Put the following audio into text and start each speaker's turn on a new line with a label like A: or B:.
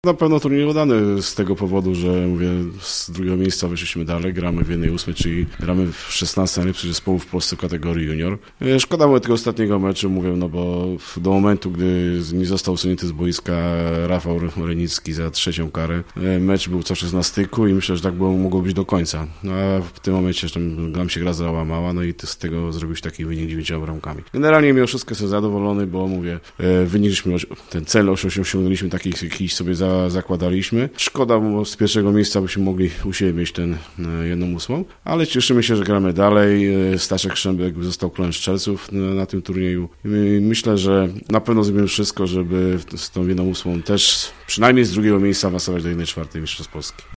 A: Na pewno turniej udany z tego powodu, że mówię, z drugiego miejsca wyszliśmy dalej, gramy w 1/8, czyli gramy w 16 najlepszych zespołów w Polsce w kategorii junior. Szkoda było tego ostatniego meczu, mówię, no bo do momentu, gdy nie został usunięty z boiska Rafał Renicki za trzecią karę, mecz był cały czas na styku i myślę, że tak mogło być do końca. No a w tym momencie nam się gra załamała, no i z tego zrobił się taki wynik 9 bramkami. Generalnie mimo wszystko jestem zadowolony, bo mówię, wynikliśmy, ten cel osiągnęliśmy taki, jakiś sobie zakładaliśmy. Szkoda, bo z pierwszego miejsca byśmy mogli u siebie mieć ten 1/8, ale cieszymy się, że gramy dalej. Staszek Szembek został królem strzelców na tym turnieju. Myślę, że na pewno zrobimy wszystko, żeby z tą 1/8 też przynajmniej z drugiego miejsca awansować do 1/4 Mistrzostw Polski.